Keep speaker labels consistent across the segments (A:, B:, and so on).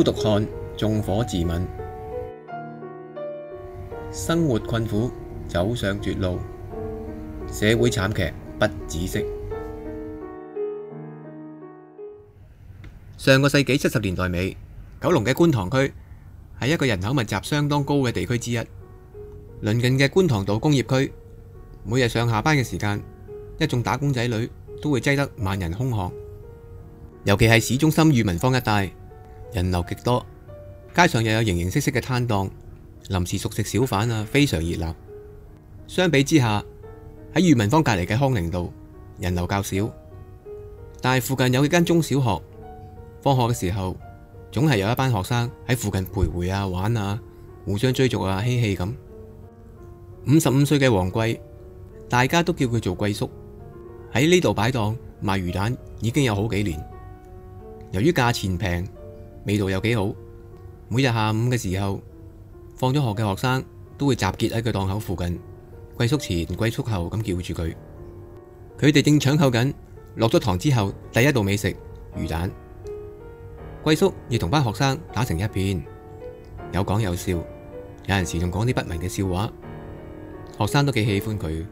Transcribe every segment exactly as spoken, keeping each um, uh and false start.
A: 孤獨漢縱火自刎，生活困苦走上絕路，社會慘劇不止息。上個世紀七十年代尾，九龍嘅觀塘區係一個人口密集相當高嘅地區之一。鄰近嘅觀塘道工業區，每日上下班嘅時間，一眾打工仔女都會擠得萬人空巷。尤其係市中心裕民坊一帶，人流極多，街上又有形形色色嘅攤檔、臨時熟食小販啊，非常熱鬧。相比之下，喺裕民坊隔籬嘅康寧道人流較少，但係附近有幾間中小學，放學嘅時候總係有一班學生喺附近徘徊啊、玩啊、互相追逐啊、嬉戲咁。五十五歲嘅黃貴，大家都叫佢做貴叔，喺呢度擺檔賣魚蛋已經有好幾年。由於價錢平，味道又幾好，每日下午嘅時候，放咗學嘅學生都會集結喺佢檔口附近，貴叔前貴叔後咁叫住佢。佢哋正搶購緊落咗堂之後第一道美食魚蛋。貴叔亦同班學生打成一片，有講有笑，有陣時仲講啲不文嘅笑話，學生都幾喜歡佢。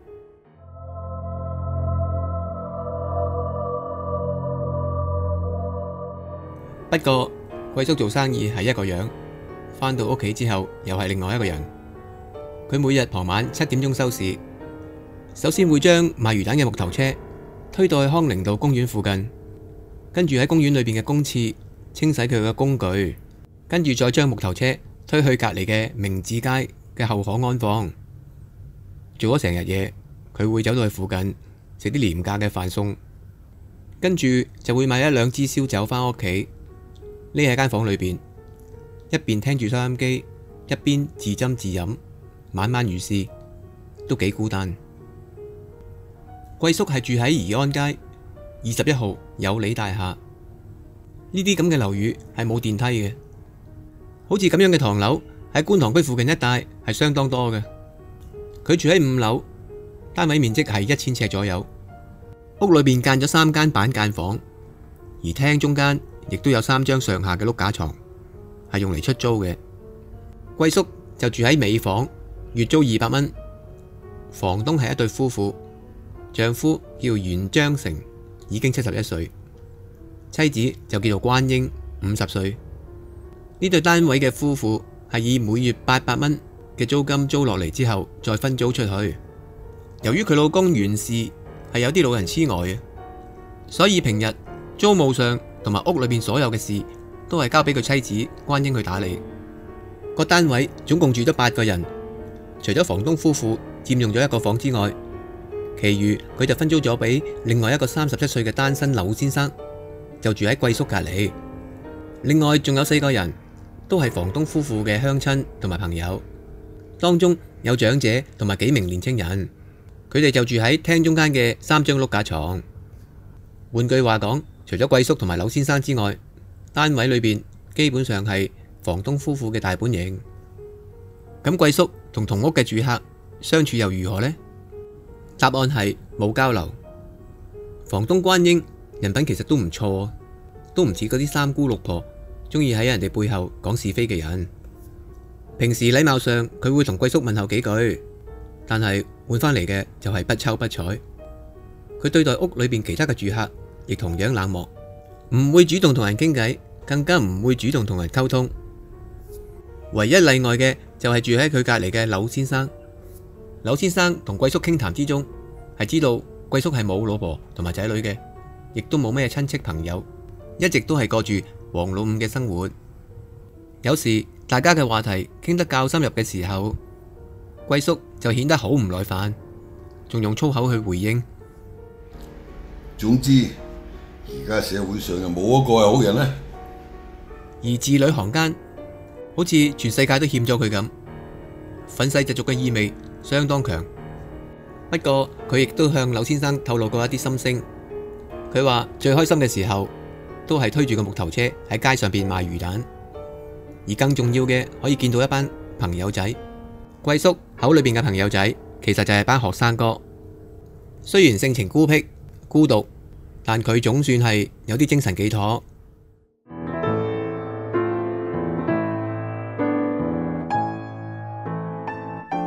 A: 不過貴叔做生意係一個樣，返到屋企之後又係另外一個人。佢每日傍晚七點鐘收市，首先會將賣魚蛋嘅木頭車推到去康寧道公園附近，跟住喺公園裏邊嘅公廁清洗佢嘅工具，跟住再將木頭車推去隔籬嘅明志街嘅後巷安放。做咗成日嘢，佢會走到去附近食啲廉價嘅飯餸，跟住就會買一兩支燒酒返屋企，匿喺間房裏邊，一邊聽住收音機，一邊自斟自飲，晚晚如是，都幾孤單。貴叔係住喺宜安街二十一號有利大廈，呢啲咁嘅樓宇係冇電梯嘅，好似咁樣嘅唐樓喺觀塘區附近一帶係相當多嘅。佢住喺五樓，單位面積係一千尺左右，屋裏邊間咗三間板間房，而廳中間亦都有三張上下嘅碌架床，係用嚟出租嘅。貴叔就住喺尾房，月租二百蚊。房東係一對夫婦，丈夫叫袁章成，已經七十一歲，妻子就叫做關英，五十歲。呢對單位嘅夫婦係以每月八百蚊嘅租金租落嚟之後，再分租出去。由於佢老公袁氏係有啲老人痴呆嘅，所以平日租務上同埋屋裏邊所有嘅事都係交俾佢妻子關英去打理。個單位總共住咗八個人，除咗房東夫婦佔用咗一個房之外，其餘佢就分租咗俾另外一個三十七歲嘅單身柳先生，就住喺貴叔隔籬。另外仲有四個人，都係房東夫婦嘅鄉親同埋朋友，當中有長者同埋幾名年青人，佢哋就住喺廳中間嘅三張碌架床。換句話講，除咗貴叔同埋柳先生之外，單位裏邊基本上係房東夫婦嘅大本營。咁貴叔同同屋嘅住客相處又如何呢？答案係冇交流。房東關英人品其實都唔錯，都唔似嗰啲三姑六婆鍾意喺人哋背後講是非嘅人。平時禮貌上佢會同貴叔問候幾句，但係換返嚟嘅就係不瞅不睬。佢對待屋裏邊其他嘅住客亦同樣冷漠，唔會主動同人傾偈，更加唔會主動同人溝通。唯一例外嘅就係住喺佢隔籬嘅柳先生。柳先生同貴叔傾談之中，係知道貴叔係冇老婆同埋仔女嘅，亦都冇咩親戚朋友，一直都係過住王老五嘅生活。有時大家嘅話題傾得較深入嘅時候，貴叔就顯得好唔耐煩，仲用粗口去回應。
B: 總之，而家社會上又冇一個係好人呢。
A: 而字裏行間，好似全世界都欠咗佢咁，憤世嫉俗嘅意味相當強。不過佢亦都向柳先生透露過一啲心聲。佢話最開心嘅時候都係推住個木頭車喺街上邊賣魚蛋，而更重要嘅可以見到一班朋友仔。貴叔口裏邊嘅朋友仔其實就係班學生哥。雖然性情孤僻孤獨，但佢總算係有啲精神寄託。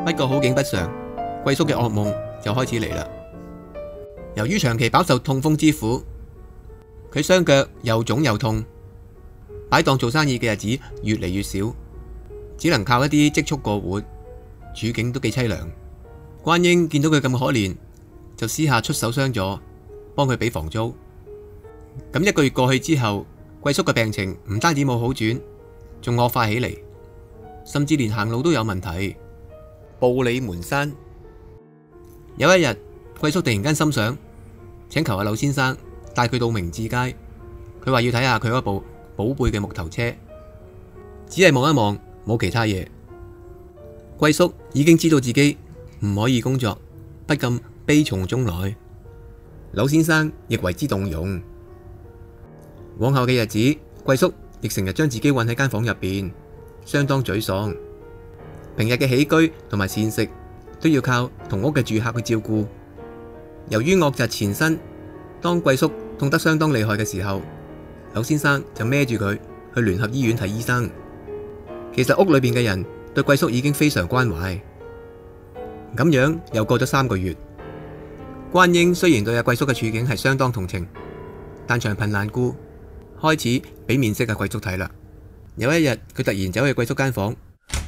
A: 不過好景不常，貴叔嘅噩夢就開始嚟啦。由於長期飽受痛風之苦，佢雙腳又腫又痛，擺檔做生意嘅日子越嚟越少，只能靠一啲積蓄過活，處境都幾凄涼。關英見到佢咁可憐，就私下出手相助，幫佢俾房租。咁一個月過去之後，貴叔嘅病情唔單止冇好轉，仲惡化起嚟，甚至連行路都有問題。步履蹣跚。有一日，貴叔突然間心想，請求阿柳先生帶佢到明志街，佢話要睇下佢嗰部寶貝嘅木頭車。只係望一望，冇其他嘢。貴叔已經知道自己唔可以工作，不禁悲從中來。柳先生亦為之動容。往後嘅日子，貴叔亦成日將自己困喺間房入邊，相當沮喪。平日嘅起居同埋膳食都要靠同屋嘅住客去照顧。由於惡疾纏身，當貴叔痛得相當厲害嘅時候，柳先生就孭住佢去聯合醫院睇醫生。其實屋裏邊嘅人對貴叔已經非常關懷。咁樣又過咗三個月，關英雖然對阿貴叔嘅處境係相當同情，但長貧難顧，開始俾面色阿貴叔睇啦。有一日，佢突然走去貴叔間房，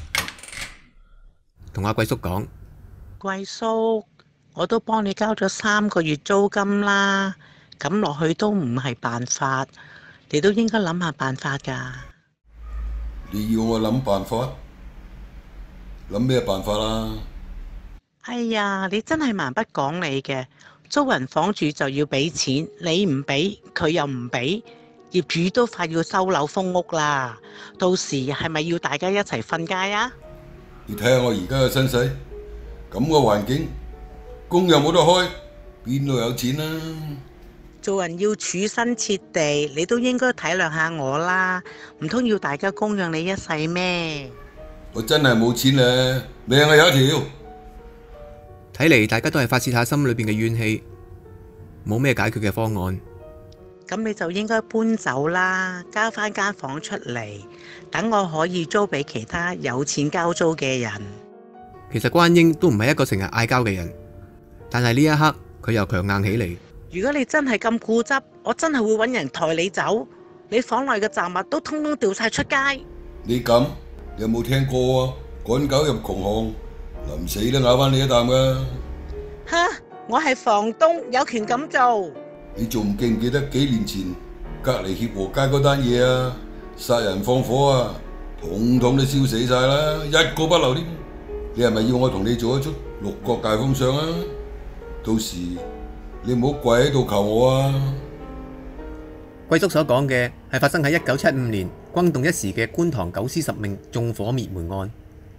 A: 同阿貴叔講：
C: 貴叔，我都幫你交咗三個月租金啦，咁落去都唔係辦法，你都應該諗下辦法噶。
B: 你要我諗辦法？諗咩辦法啦？
C: 哎呀，你真係蠻不講理嘅，租人房住就要俾錢，你唔俾，佢又唔俾，業主都快要收樓封屋啦，到時係咪要大家一齊瞓街啊？
B: 你睇下我而家嘅身世，咁嘅環境，工又冇得開，邊度有錢啊？
C: 做人要處身切地，你都應該體諒下我啦，唔通要大家供養你一世咩？
B: 我真係冇錢咧，命係有一條。
A: 睇嚟大家都係發洩下心裏邊嘅怨氣，冇咩解決嘅方案。
C: 咁你就應該搬走啦，交翻間房出嚟，等我可以租俾其他有錢交租嘅人。
A: 其實關英都唔係一個成日嗌交嘅人，但係呢一刻佢又強硬起嚟。
C: 如果你真係咁固執，我真係會揾人抬你走，你房內嘅雜物都通通掉晒出街。
B: 你咁，你有冇聽過啊？趕狗入窮巷，臨死都咬翻你一啖噶。
C: 哈！我係房東，有權咁做。
B: 你仲唔記唔記得幾年前隔離協和街嗰單嘢啊？殺人放火啊，統統都燒死晒啦，一個不留添。你係咪要我同你做一出六國大封相啊？到時你唔好跪喺度求我啊！
A: 貴叔所講嘅係發生喺一九七五年轟動一時嘅觀塘九屍十命縱火滅門案。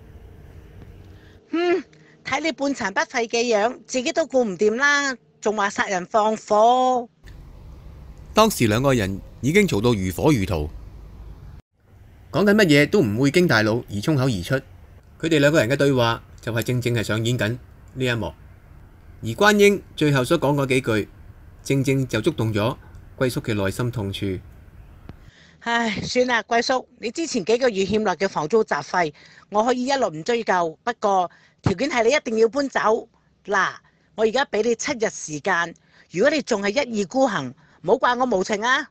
C: 嗯，睇你半殘不廢嘅樣，自己都顧唔掂啦，仲話殺人放火。
A: 當時兩個人已經嘈到如火如荼，講緊乜嘢都唔會經大腦而衝口而出。佢哋兩個人嘅對話就係正正係上演緊呢一幕。而關英最後所講嗰幾句，正正就觸動咗貴叔嘅內心痛處。
C: 唉，算啦，貴叔，你之前幾個月欠落嘅房租雜費，我可以一律唔追究，不過條件係你一定要搬走。嗱，我而家俾你七日時間，如果你仲係一意孤行，唔好怪我無情啊！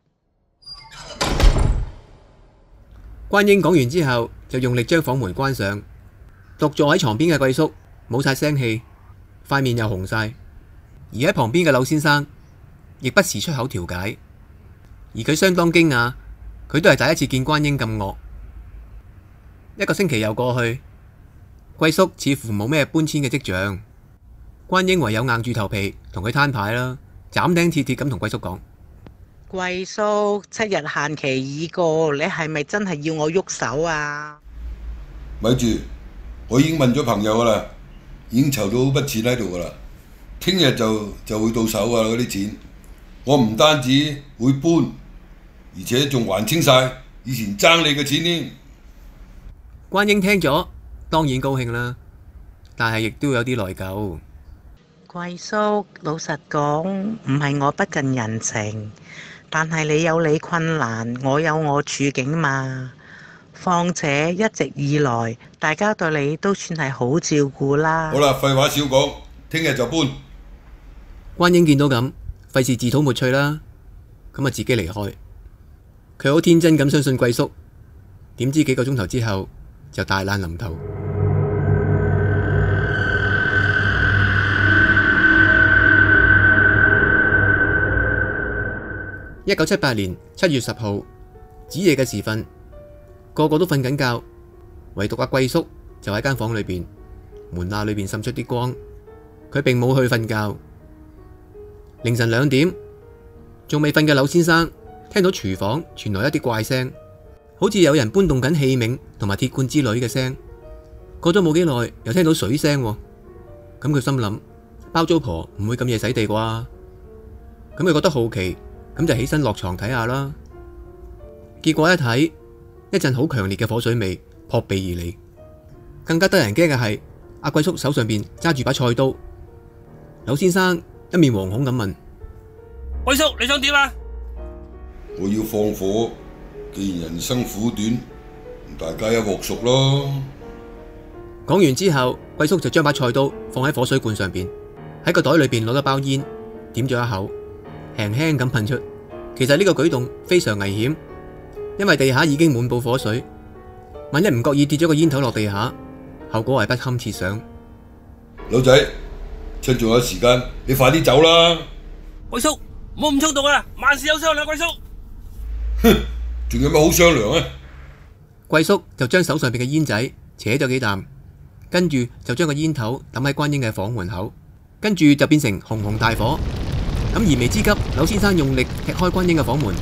A: 關英講完之後，就用力將房門關上。獨坐喺床邊嘅貴叔冇晒聲氣，塊面又紅晒，而喺旁邊嘅柳先生亦不時出口調解，而佢相當驚訝，佢都係第一次見關英咁惡。一個星期又過去，貴叔似乎冇咩搬遷嘅跡象，關英唯有硬住頭皮同佢攤牌啦，斬釘截鐵咁同貴叔講：
C: 貴叔，七日限期已過，你係咪真係要我喐手啊？
B: 咪住，我已經問咗朋友噶啦，已經籌到筆錢喺度噶啦，聽日就就會到手噶啦嗰啲錢。我唔單止會搬，而且仲還清晒以前爭你嘅錢添。
A: 關英聽咗當然高興啦，但係亦都有啲內疚。
C: 貴叔，老實講，唔係我不近人情，但係你有你困難，我有我處境嘛。 況且一直以來大家對你都算係好照顧啦。
B: 好啦，廢話少講，聽日就搬。
A: 關英見到咁，費事自討沒趣啦，咁啊自己離開。佢好天真咁相信貴叔，點知幾個鐘頭之後就大難臨頭。一九七八年七月十號，子夜嘅時分，個個都瞓緊覺，唯獨阿貴叔就喺間房裏邊，門罅裏邊滲出啲光，佢並冇去瞓覺。凌晨兩點，仲未瞓嘅柳先生聽到廚房傳來一啲怪聲，好似有人搬動緊器皿同埋鐵罐之類嘅聲。過咗冇幾耐，又聽到水聲，咁佢心諗包租婆唔會咁夜洗地啩？咁佢覺得好奇。咁就起身落床睇下啦，結果一睇，一陣好強烈嘅火水味撲鼻而嚟。更加得人驚嘅係，阿貴叔手上邊揸住把菜刀。柳先生一面惶恐咁問：
D: 貴叔，你想點啊？
B: 我要放火，既然人生苦短，大家一鑊熟咯。
A: 講完之後，貴叔就將把菜刀放喺火水罐上邊，喺個袋裏邊攞咗包煙，點咗一口，輕輕咁噴出。其實呢個舉動非常危險，因為地下已經滿布火水，萬一唔覺意跌咗個煙頭落地下，後果係不堪設想。
B: 老仔，趁仲有時間，你快啲走啦！
D: 貴叔，唔好咁衝動啊！萬事有商量，貴叔。
B: 哼，仲有咩好商量啊？
A: 貴叔就將手上邊嘅煙仔扯咗幾啖，跟住就將個煙頭抌喺關英嘅房門口，跟住就變成熊熊大火。咁燃眉之急，柳先生用力踢開關英嘅房門，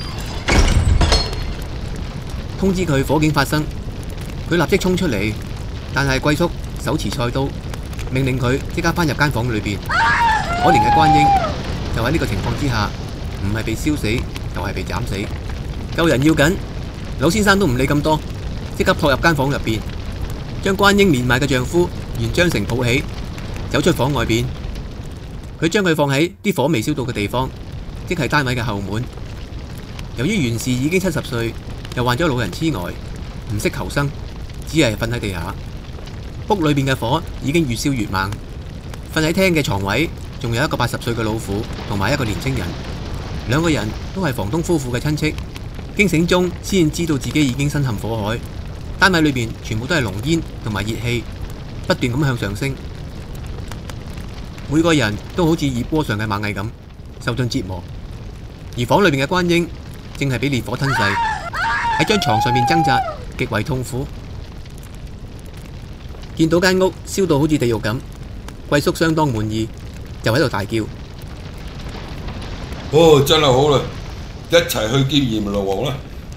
A: 通知佢火警發生。佢立即衝出嚟，但係貴叔手持菜刀，命令佢即刻返入間房裏邊。可憐嘅關英就喺呢個情況之下，唔係被燒死，就係被斬死。救人要緊，柳先生都唔理咁多，即刻撲入間房入邊，將關英年邁嘅丈夫袁章成抱起，走出房外邊。佢將佢放喺啲火未燒到嘅地方，即係單位嘅後門。由於袁氏已經七十歲，又患咗老人痴呆，唔識求生，只係瞓喺地下。屋裏邊嘅火已經越燒越猛，瞓喺廳嘅床位仲有一個八十歲嘅老婦同埋一個年青人，兩個人都係房東夫婦嘅親戚。驚醒中先知道自己已經身陷火海，單位裏邊全部都係濃煙同埋熱氣，不斷咁向上升。每個人都好似熱鍋上嘅螞蟻咁，受盡折磨。而房裏邊嘅關英正係俾烈火吞噬，喺張床上面掙扎，極為痛苦。見到間屋燒到好似地獄咁，貴叔相當滿意，就喺度大叫：
B: 哦，真係好啦，一齊去見閻羅王啦！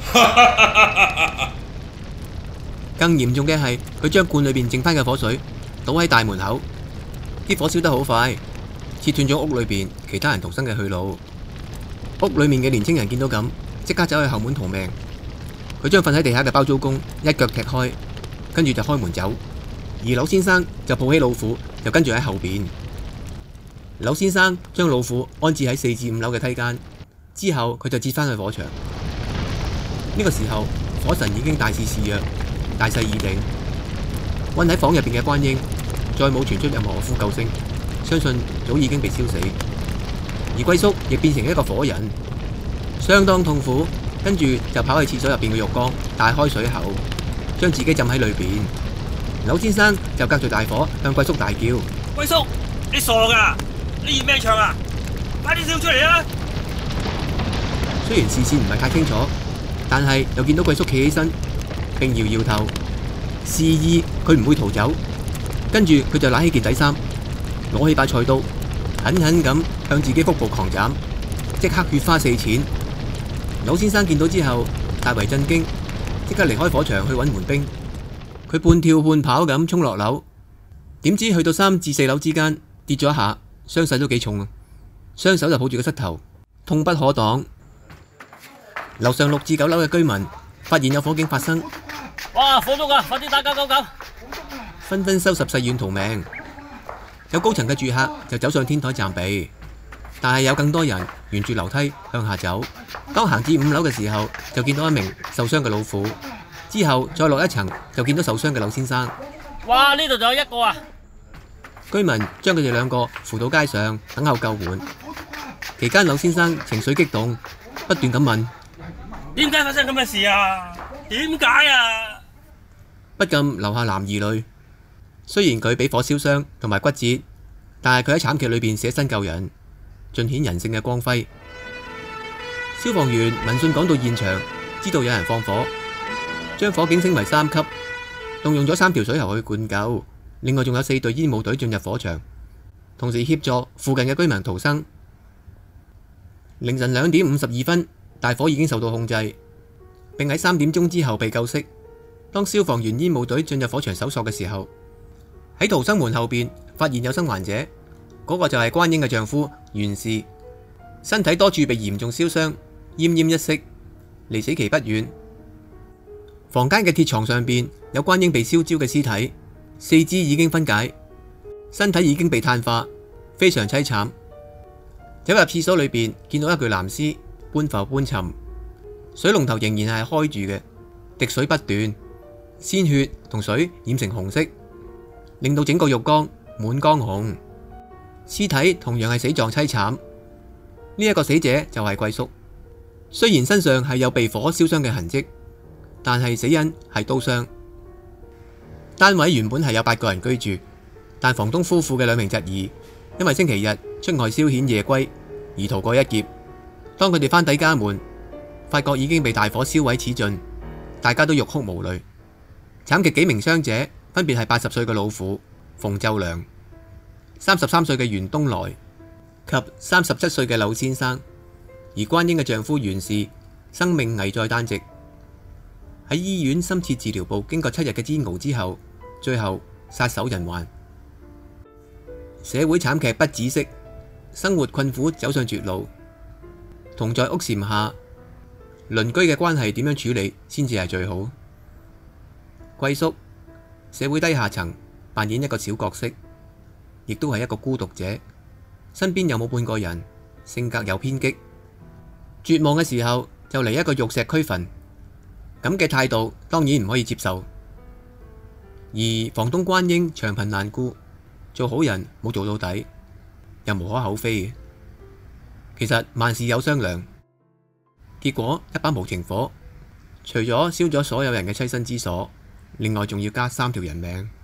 A: 更嚴重嘅係，佢將罐裏邊剩翻嘅火水倒喺大門口。啲火燒得好快，切斷咗屋裏邊其他人逃生嘅去路。屋裏面嘅年青人見到咁，即刻走去後門逃命。佢將瞓喺地下嘅包租公一腳踢開，跟住就開門走。而柳先生就抱起老婦，就跟住喺後邊。柳先生將老婦安置喺四至五樓嘅梯間，之後佢就折返去火場。呢個時候，火神已經大肆肆虐，大勢已定。困喺房入邊嘅關英再冇傳出任何呼救聲，相信早已經被燒死。而貴叔亦變成一個火人，相當痛苦，跟住就跑去廁所入邊嘅浴缸，大開水喉，將自己浸喺裏邊。柳先生就隔住大火向貴叔大叫：
D: 貴叔，你傻噶？你熱咩場啊？快啲燒出嚟啊！
A: 雖然視線唔係太清楚，但係又見到貴叔企起身，並搖搖頭，示意佢唔會逃走。跟住佢就揦起件底衫，攞起把菜刀，狠狠咁向自己腹部狂斬，即刻血花四濺。柳先生見到之後大為震驚，即刻離開火場去揾門兵。佢半跳半跑咁衝落樓，點知去到三至四樓之間跌咗一下，雙手都幾重啊！雙手就抱住個膝頭，痛不可擋。樓上六至九樓嘅居民發現有火警發生，
D: 哇！火燭啊！快啲打九九九！
A: 紛紛收拾細軟逃命。有高層嘅住客就走上天台暫避，但係有更多人沿住樓梯向下走。當行至五樓嘅時候，就見到一名受傷嘅老婦， 之後再落一層就見到受傷嘅柳先生。
D: 哇！呢度仲有一個啊！
A: 居民將佢哋兩個扶到街上等候救援。期間柳先生情緒激動，不斷咁問：
D: 點解發生咁嘅事啊？點解啊？
A: 不禁流下男兒淚。雖然佢俾火燒傷同埋骨折，但係佢喺慘劇裏邊捨身救人，盡顯人性嘅光輝。消防員聞訊趕到現場，知道有人放火，將火警升為三級，動用咗三條水喉去灌救。另外仲有四隊煙霧隊進入火場，同時協助附近嘅居民逃生。凌晨兩點五十二分，大火已經受到控制，並喺三點鐘之後被救熄。當消防員、煙霧隊進入火場搜索嘅時候，喺逃生門後邊發現有生還者，嗰、那個就係關英嘅丈夫袁氏，身體多處被嚴重燒傷，奄奄一息，離死期不遠。房間嘅鐵床上邊有關英被燒焦嘅屍體，四肢已經分解，身體已經被碳化，非常凄慘。走入廁所裏邊，見到一具男屍，半浮半沉，水龍頭仍然係開住嘅，滴水不斷，鮮血同水染成紅色，令到整個浴缸滿江紅。屍體同樣係死狀凄慘。呢、這、一個死者就係貴叔，雖然身上係有被火燒傷嘅痕跡，但係死因係刀傷。單位原本係有八個人居住，但房東夫婦嘅兩名侄兒因為星期日出外消遣夜歸而逃過一劫。當佢哋返抵家門，發覺已經被大火燒毀殆盡，大家都欲哭無淚。慘劇幾名傷者分別係八十歲嘅老婦馮就良、三十三歲嘅袁東來及三十七歲嘅柳先生，而關英嘅丈夫袁氏生命危在旦夕。喺醫院深切治療部經過七日嘅煎熬之後，最後撒手人寰。社會慘劇不止息，生活困苦走上絕路。同在屋檐下，鄰居嘅關係點樣處理先至係最好？貴叔，社會低下層，扮演一個小角色，亦都係一個孤獨者。身邊有冇半個人？性格又偏激，絕望嘅時候就嚟一個玉石俱焚。咁嘅態度當然唔可以接受。而房東關英長貧難顧，做好人冇做到底，又無可厚非嘅。其實萬事有商量，結果一把無情火，除咗燒咗所有人嘅棲身之所，另外仲要加三條人命。